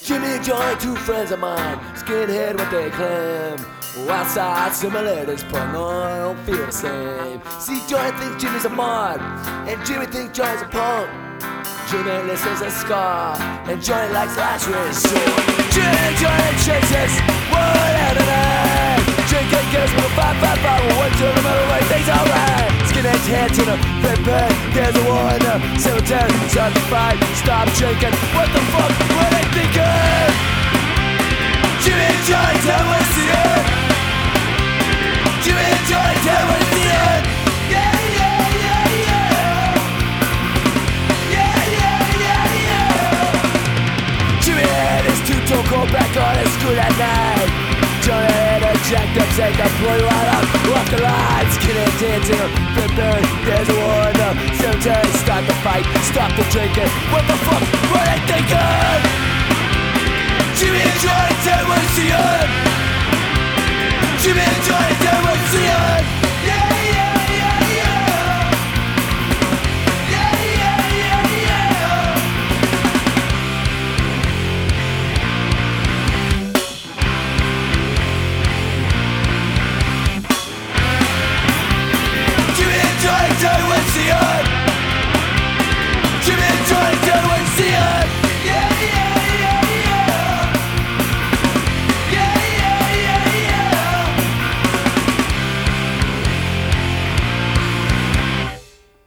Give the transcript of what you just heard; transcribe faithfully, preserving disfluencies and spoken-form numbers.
Jimmy and Joy, two friends of mine, skinhead what they claim. Outside similarities, but no, I don't feel the same. See, Joy thinks Jimmy's a mod, and Jimmy thinks Joy's a punk. Jimmy listens to ska, and Joy likes Ashery. So Jimmy and Joy chases one out of night. Drinking girls with a five five five, one to the middle, right, things alright. Skinhead's head to the red bed, there's a war in the cemetery. Start to fight, stop drinking. What the fuck were they thinking? Jimmy and Joy, tell me what's the end. Jimmy and Joy, tell me what's the end. Yeah, yeah, yeah, yeah. Yeah, yeah, yeah, yeah. Jimmy had his two-tone coat back on his school that night. Johnny had a jacked up tank, I blew right up, off the lines. Skinhead dancing, flipping, there's a war in the cemetery. Start the fight, stop the drinking. What the fuck were they thinking? Jimmy and Joy, tell me what's the end. Jimmy and Joy.